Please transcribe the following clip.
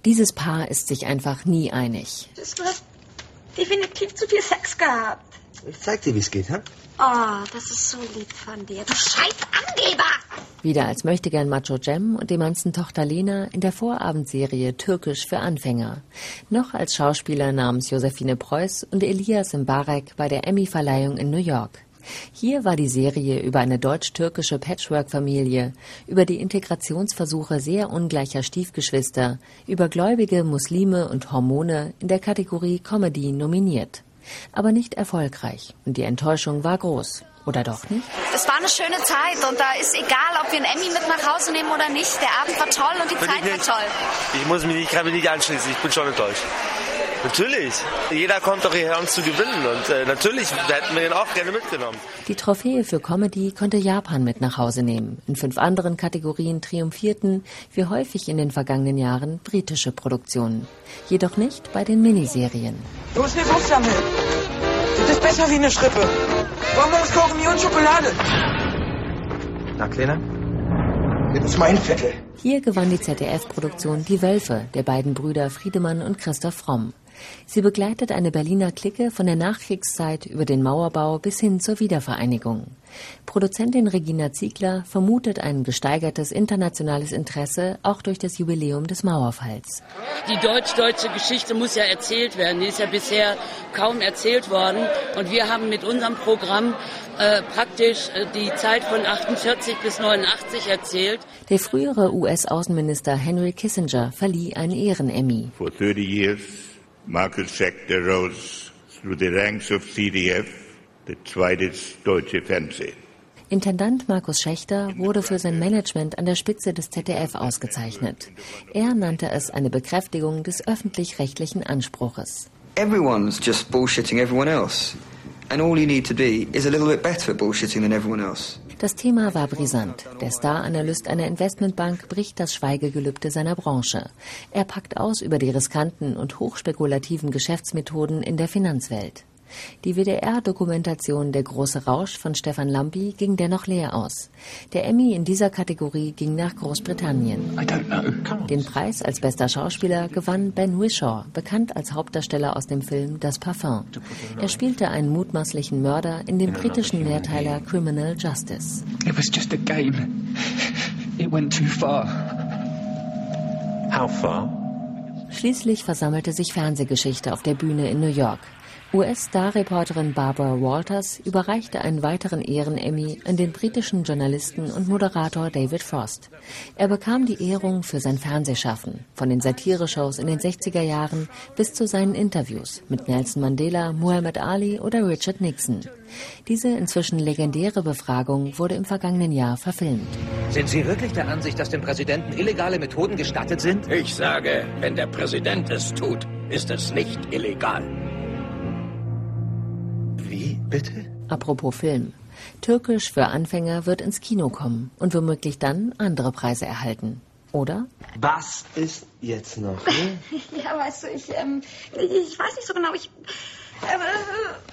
Dieses Paar ist sich einfach nie einig. Du hast definitiv zu viel Sex gehabt. Ich zeig dir, wie es geht, ha? Oh, das ist so lieb von dir. Du scheiß Angeber! Wieder als Möchtegern Macho Cem und Tochter Lena in der Vorabendserie Türkisch für Anfänger. Noch als Schauspieler namens Josephine Preuß und Elias Mbarek bei der Emmy-Verleihung in New York. Hier war die Serie über eine deutsch-türkische Patchwork-Familie, über die Integrationsversuche sehr ungleicher Stiefgeschwister, über gläubige Muslime und Hormone in der Kategorie Comedy nominiert. Aber nicht erfolgreich und die Enttäuschung war groß. Oder doch nicht? Es war eine schöne Zeit und da ist egal, ob wir ein Emmy mit nach Hause nehmen oder nicht. Der Abend war toll und die Zeit war toll. Kann mich nicht anschließen, ich bin schon enttäuscht. Natürlich, jeder kommt doch hierher, um zu gewinnen und natürlich hätten wir den auch gerne mitgenommen. Die Trophäe für Comedy konnte Japan mit nach Hause nehmen. In 5 anderen Kategorien triumphierten, wie häufig in den vergangenen Jahren, britische Produktionen. Jedoch nicht bei den Miniserien. Wo ist eine Wurst damit? Das ist besser wie eine Schrippe. Wollen wir uns kochen, mir und Schokolade? Na, Kleiner? Das ist mein Viertel. Hier gewann die ZDF-Produktion Die Wölfe der beiden Brüder Friedemann und Christoph Fromm. Sie begleitet eine Berliner Clique von der Nachkriegszeit über den Mauerbau bis hin zur Wiedervereinigung. Produzentin Regina Ziegler vermutet ein gesteigertes internationales Interesse auch durch das Jubiläum des Mauerfalls. Die deutsch-deutsche Geschichte muss ja erzählt werden. Die ist ja bisher kaum erzählt worden. Und wir haben mit unserem Programm praktisch die Zeit von 48 bis 89 erzählt. Der frühere US-Außenminister Henry Kissinger verlieh einen Ehren-Emmy. For 30 years, Markus Schechter rose through the ranks of CDF, the zweites deutsche Fernsehen. Intendant Markus Schächter wurde für sein Management an der Spitze des ZDF ausgezeichnet. Er nannte es eine Bekräftigung des öffentlich-rechtlichen Anspruches. Everyone's just bullshitting everyone else. And all you need to be is a little bit better at bullshitting than everyone else. Das Thema war brisant. Der Star-Analyst einer Investmentbank bricht das Schweigegelübde seiner Branche. Er packt aus über die riskanten und hochspekulativen Geschäftsmethoden in der Finanzwelt. Die WDR-Dokumentation Der große Rausch von Stefan Lampi ging dennoch leer aus. Der Emmy in dieser Kategorie ging nach Großbritannien. Den Preis als bester Schauspieler gewann Ben Whishaw, bekannt als Hauptdarsteller aus dem Film Das Parfum. Er spielte einen mutmaßlichen Mörder in dem britischen Mehrteiler Criminal Justice. It was just a game. It went too far. How far? Schließlich versammelte sich Fernsehgeschichte auf der Bühne in New York. US-Star-Reporterin Barbara Walters überreichte einen weiteren Ehren-Emmy an den britischen Journalisten und Moderator David Frost. Er bekam die Ehrung für sein Fernsehschaffen, von den Satire-Shows in den 60er Jahren bis zu seinen Interviews mit Nelson Mandela, Muhammad Ali oder Richard Nixon. Diese inzwischen legendäre Befragung wurde im vergangenen Jahr verfilmt. Sind Sie wirklich der Ansicht, dass dem Präsidenten illegale Methoden gestattet sind? Ich sage, wenn der Präsident es tut, ist es nicht illegal. Wie, bitte? Apropos Film. Türkisch für Anfänger wird ins Kino kommen und womöglich dann andere Preise erhalten. Oder? Was ist jetzt noch? Ne? Ja, weißt du, ich weiß nicht so genau.